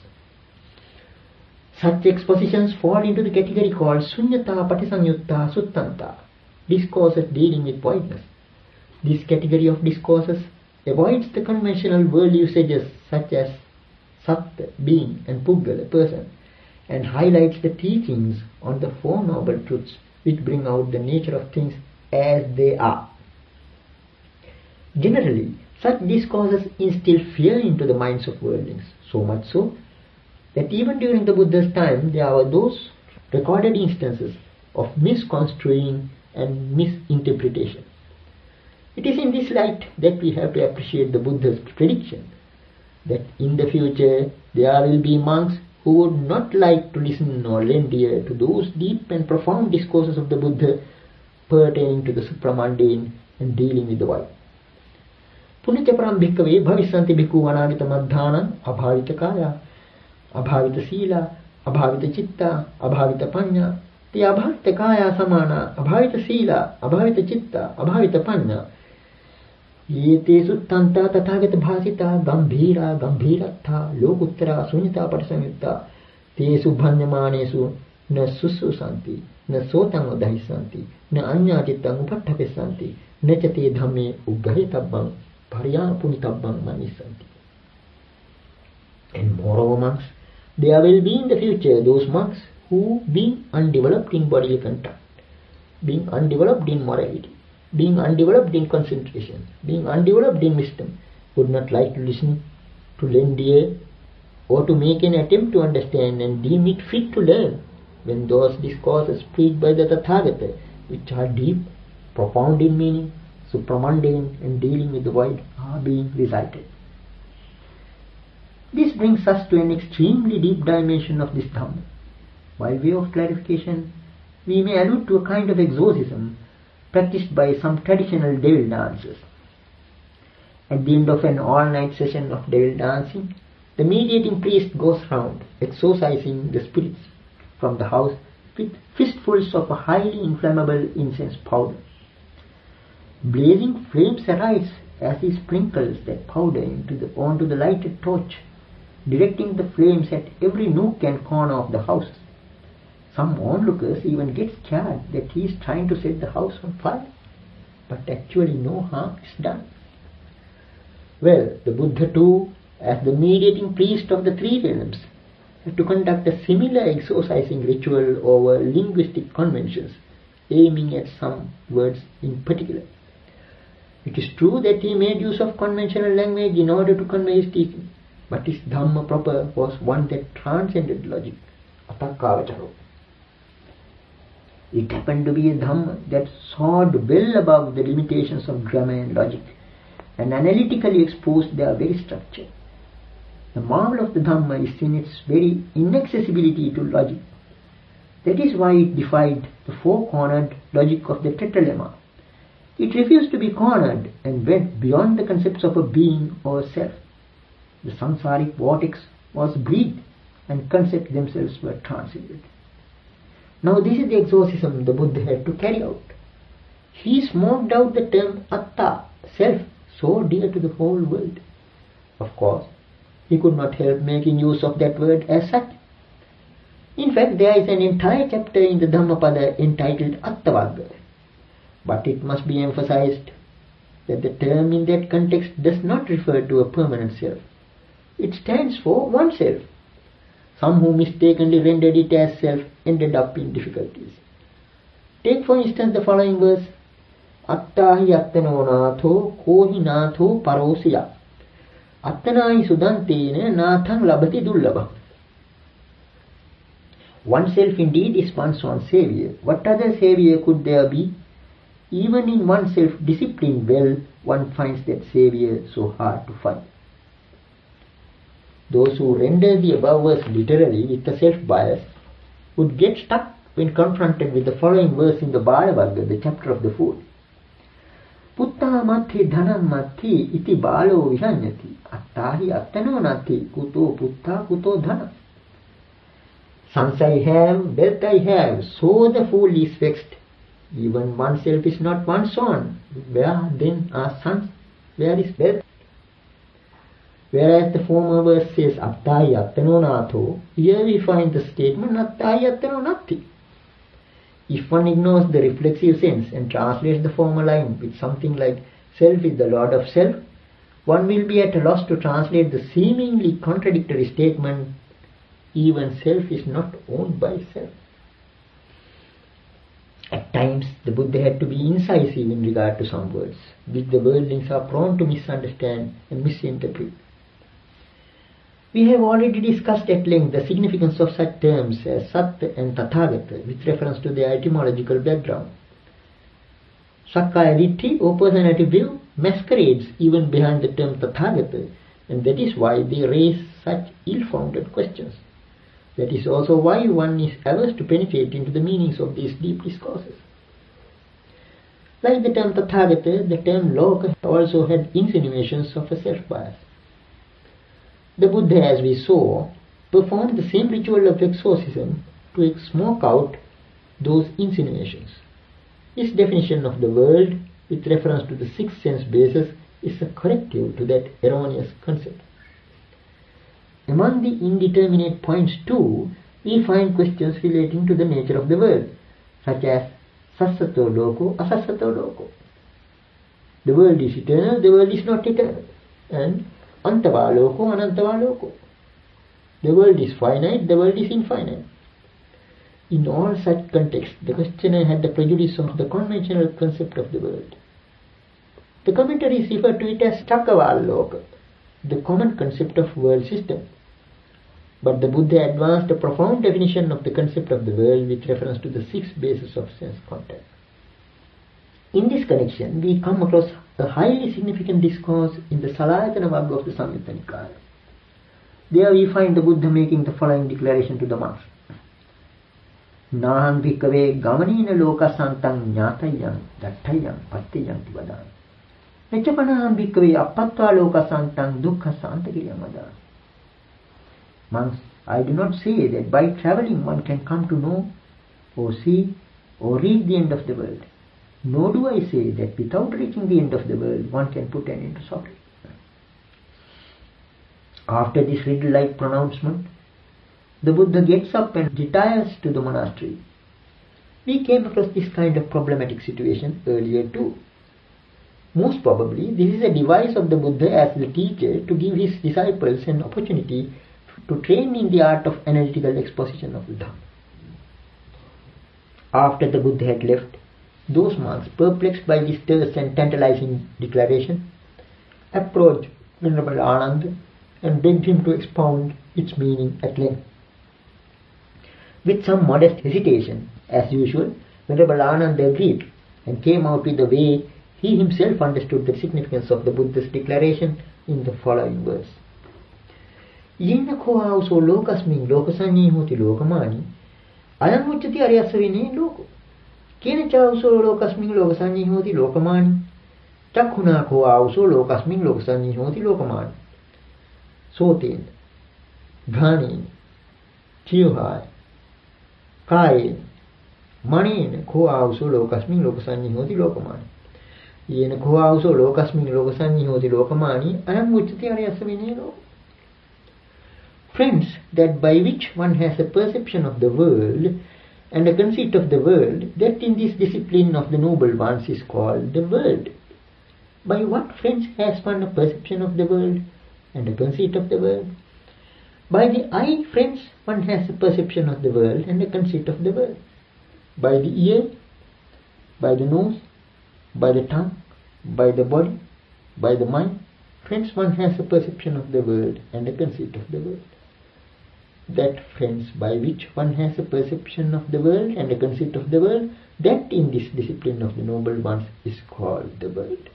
[SPEAKER 2] Such expositions fall into the category called Sunyata Patisanyutta Suttanta, discourses dealing with voidness. This category of discourses avoids the conventional world usages such as Satta, being, and Puggala, person, and highlights the teachings on the Four Noble Truths which bring out the nature of things as they are. Generally, such discourses instill fear into the minds of worldlings, so much so that even during the Buddha's time there were those recorded instances of misconstruing and misinterpretation. It is in this light that we have to appreciate the Buddha's prediction that in the future there will be monks who would not like to listen or lend ear to those deep and profound discourses of the Buddha pertaining to the supramundane and dealing with the void. Punyachaparam bhikkhave bhavissanti bhikkhu anagita madhānam abhavita kaya, abhavita sīla, abhavita citta, abhavita pañña, te abhavita kaya samana, abhavita sīla, abhavita citta, abhavita pañña, ये ते सुत्तंता तथागत भासिता गंभीरा गंभीरत्था लोकुत्तरा शून्यता पटसंयुक्ता तेषु भन्यमानेषु न शुश्रूषन्ति न सोतं दहिष्यन्ति न अन्याचित्तं उपट्ठपिष्यन्ति न च ते धम्मे उग्गहितव्यं पर्यापुनितव्यं मनिष्यन्ति. And moreover, monks, there will be in the future those monks who, being undeveloped in bodily contact, being undeveloped in morality, being undeveloped in concentration, being undeveloped in wisdom, would not like to listen, to lend ear, or to make an attempt to understand and deem it fit to learn when those discourses preached by the Tathagata, which are deep, profound in meaning, supramundane, and dealing with the void, are being recited. This brings us to an extremely deep dimension of this Dhamma. By way of clarification, we may allude to a kind of exorcism practiced by some traditional devil dancers. At the end of an all-night session of devil dancing, the mediating priest goes round exorcising the spirits from the house with fistfuls of a highly inflammable incense powder. Blazing flames arise as he sprinkles that powder onto the lighted torch, directing the flames at every nook and corner of the house. Some onlookers even get scared that he is trying to set the house on fire, but actually no harm is done. Well, the Buddha too, as the mediating priest of the three realms, to conduct a similar exorcising ritual over linguistic conventions, aiming at some words in particular. It is true that he made use of conventional language in order to convey his teaching, but his Dhamma proper was one that transcended logic, atakkavacharo. It happened to be a Dhamma that soared well above the limitations of grammar and logic, and analytically exposed their very structure. The marvel of the Dhamma is in its very inaccessibility to logic. That is why it defied the four-cornered logic of the Tetralemma. It refused to be cornered and went beyond the concepts of a being or a self. The samsaric vortex was greed, and concepts themselves were transcended. Now this is the exorcism the Buddha had to carry out. He smoked out the term atta, self, so dear to the whole world. Of course, he could not help making use of that word as such. In fact, there is an entire chapter in the Dhammapada entitled Attavagga. But it must be emphasized that the term in that context does not refer to a permanent self. It stands for oneself. Some who mistakenly rendered it as self ended up in difficulties. Take for instance the following verse: Attahi attano natho kohi natho parosiya. Attanai sudantena nathang labati dullabha. Oneself indeed is one's own savior. What other savior could there be? Even in oneself disciplined well, one finds that savior so hard to find. Those who render the above verse literally with a self-bias would get stuck when confronted with the following verse in the Balavagga, the chapter of the food. Putta matti dhanam matti iti balo vihanyati attahi attano nati kuto putta kuto dhana. Sons I have, wealth I have, so the fool is vexed. Even oneself is not one's own. Where then are sons? Where is wealth? Whereas the former verse says Attahi attano natho, here we find the statement Attahi attano nati. If one ignores the reflexive sense and translates the former line with something like self is the lord of self, one will be at a loss to translate the seemingly contradictory statement even self is not owned by self. At times, the Buddha had to be incisive in regard to some words, which the worldlings are prone to misunderstand and misinterpret. We have already discussed at length the significance of such terms as Sat and Tathagata with reference to their etymological background. Sakkaya Ditthi or personality view masquerades even behind the term Tathagata, and that is why they raise such ill-founded questions. That is also why one is averse to penetrate into the meanings of these deep discourses. Like the term Tathagata, the term Loka also had insinuations of a self-bias. The Buddha, as we saw, performed the same ritual of exorcism to smoke out those insinuations. His definition of the world with reference to the sixth sense basis is a corrective to that erroneous concept. Among the indeterminate points too, we find questions relating to the nature of the world, such as Sassato Loko, Asassato Loko. The world is eternal, the world is not eternal. And Antava Loko, Anantava Loko. The world is finite, the world is infinite. In all such contexts, the questioner had the prejudice of the conventional concept of the world. The commentaries refer to it as Chakaval Loka, the common concept of world system. But the Buddha advanced a profound definition of the concept of the world with reference to the six bases of sense contact. In this connection, we come across a highly significant discourse in the Salayatana Vagga of the Samyutta Nikaya. There we find the Buddha making the following declaration to the monks. Naham bhikkhave gamanina loka santang nyatayam dattayam pattayam tivadan. Nechapanaham bhikkhave appatva loka santang dukkha santagiriyam vadan. Monks, I do not say that by travelling one can come to know or see or reach the end of the world. Nor do I say that without reaching the end of the world one can put an end to suffering. After this riddle-like pronouncement, the Buddha gets up and retires to the monastery. We came across this kind of problematic situation earlier too. Most probably, this is a device of the Buddha as the teacher to give his disciples an opportunity to train in the art of analytical exposition of the Dhamma. After the Buddha had left, those monks, perplexed by this terse and tantalizing declaration, approached Venerable Ananda and begged him to expound its meaning at length. With some modest hesitation, as usual, Venerable Ananda agreed and came out with the way he himself understood the significance of the Buddha's declaration in the following verse. Yena ko auso lokasmin lokasanyi hoti lokamani ayam uccati ariyasavine loko kena cha auso lokasmin lokasanyi hoti lokamani takhuna ko auso lokasmin lokasanyi hoti lokamani soten ghani chiyuhai kai manin ko auso lokasmin lokasanyi hoti lokamani yena ko auso lokasmin lokasanyi hoti lokamani ayam uccati ariyasavine loko. Friends, that by which one has a perception of the world and a conceit of the world, that in this discipline of the noble ones is called the world. By what, friends, has one a perception of the world and a conceit of the world? By the eye, friends, one has a perception of the world and a conceit of the world. By the ear, by the nose, by the tongue, by the body, by the mind, friends, one has a perception of the world and a conceit of the world. That, friends, by which one has a perception of the world and a conceit of the world, that in this discipline of the noble ones is called the world.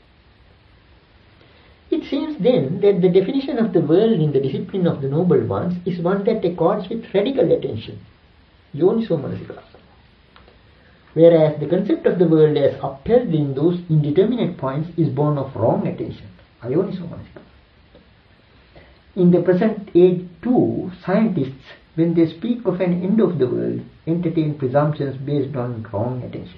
[SPEAKER 2] It seems then that the definition of the world in the discipline of the noble ones is one that accords with radical attention, yoniso manasikara. Whereas the concept of the world as upheld in those indeterminate points is born of wrong attention, ayoniso manasikara. In the present age too, scientists, when they speak of an end of the world, entertain presumptions based on wrong attention.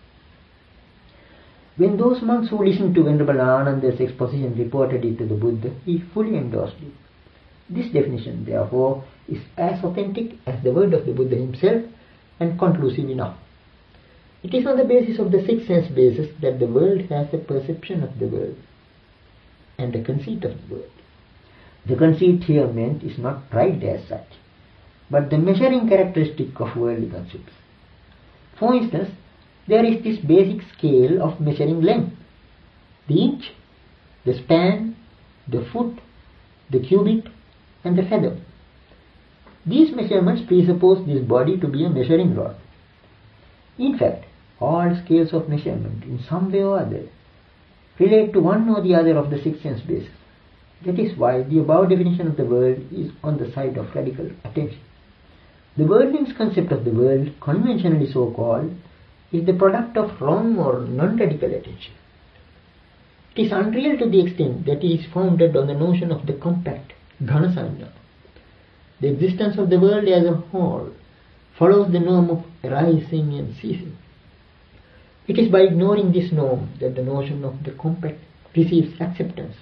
[SPEAKER 2] When those monks who listened to Venerable Ananda's exposition reported it to the Buddha, he fully endorsed it. This definition, therefore, is as authentic as the word of the Buddha himself and conclusive enough. It is on the basis of the six sense basis that the world has a perception of the world and a conceit of the world. The conceit here meant is not pride as such, but the measuring characteristic of worldly concepts. For instance, there is this basic scale of measuring length: the inch, the span, the foot, the cubit, and the fathom. These measurements presuppose this body to be a measuring rod. In fact, all scales of measurement, in some way or other, relate to one or the other of the six sense bases. That is why the above definition of the world is on the side of radical attention. The worldling's concept of the world, conventionally so called, is the product of wrong or non-radical attention. It is unreal to the extent that it is founded on the notion of the compact, dhanasanya. The existence of the world as a whole follows the norm of arising and ceasing. It is by ignoring this norm that the notion of the compact receives acceptance.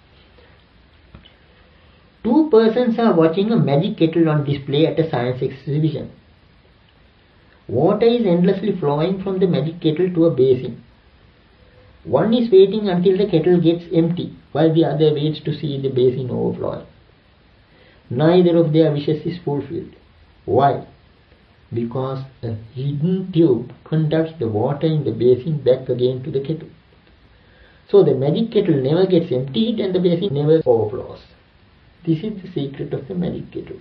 [SPEAKER 2] Two persons are watching a magic kettle on display at a science exhibition. Water is endlessly flowing from the magic kettle to a basin. One is waiting until the kettle gets empty, while the other waits to see the basin overflowing. Neither of their wishes is fulfilled. Why? Because a hidden tube conducts the water in the basin back again to the kettle. So the magic kettle never gets emptied and the basin never overflows. This is the secret of the magic kettle.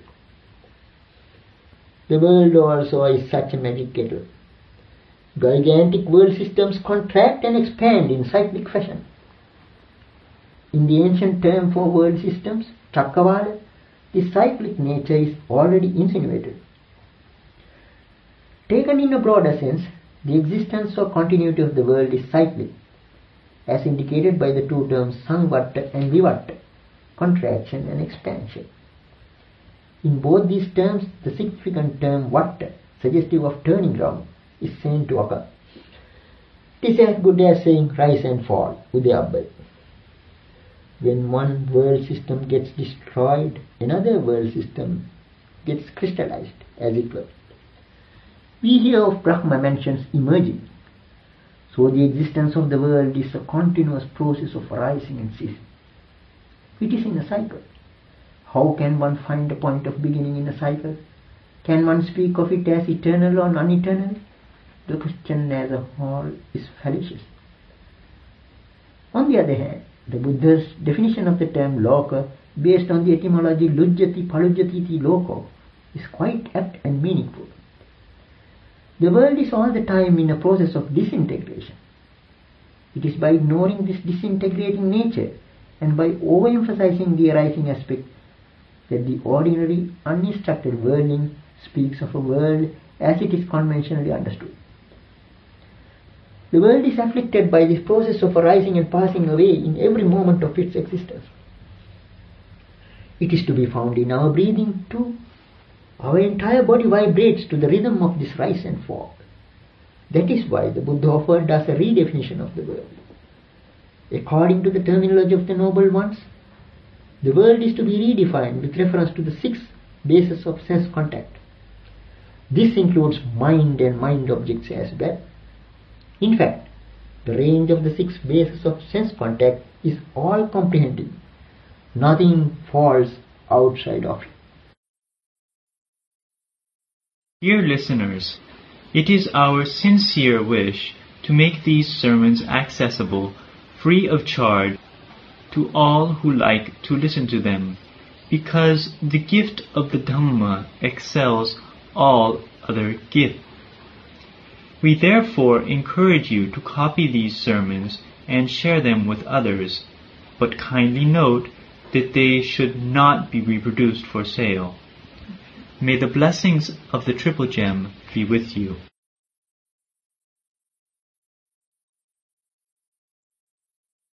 [SPEAKER 2] The world also is such a magic kettle. Gigantic world systems contract and expand in cyclic fashion. In the ancient term for world systems, Chakravala, this cyclic nature is already insinuated. Taken in a broader sense, the existence or continuity of the world is cyclic, as indicated by the two terms Samvatta and Vivatta, contraction and expansion. In both these terms, the significant term Vatta, suggestive of turning round, is seen to occur. It is as good as saying rise and fall, Udayabhai. When one world system gets destroyed, another world system gets crystallized, as it were. We hear of Brahma mentions emerging. So the existence of the world is a continuous process of arising and ceasing. It is in a cycle. How can one find a point of beginning in a cycle? Can one speak of it as eternal or non-eternal? The question as a whole is fallacious. On the other hand, the Buddha's definition of the term loka, based on the etymology lujjati palujjati iti loko, is quite apt and meaningful. The world is all the time in a process of disintegration. It is by ignoring this disintegrating nature and by overemphasizing the arising aspect that the ordinary, uninstructed worldling speaks of a world as it is conventionally understood. The world is afflicted by this process of arising and passing away in every moment of its existence. It is to be found in our breathing too. Our entire body vibrates to the rhythm of this rise and fall. That is why the Buddha offered us a redefinition of the world. According to the terminology of the Noble Ones, the world is to be redefined with reference to the 6 bases of sense contact. This includes mind and mind objects as well. In fact, the range of the 6 bases of sense contact is all comprehending. Nothing falls outside of it.
[SPEAKER 1] Dear listeners, it is our sincere wish to make these sermons accessible, free of charge, to all who like to listen to them, because the gift of the Dhamma excels all other gifts. We therefore encourage you to copy these sermons and share them with others, but kindly note that they should not be reproduced for sale. May the blessings of the Triple Gem be with you.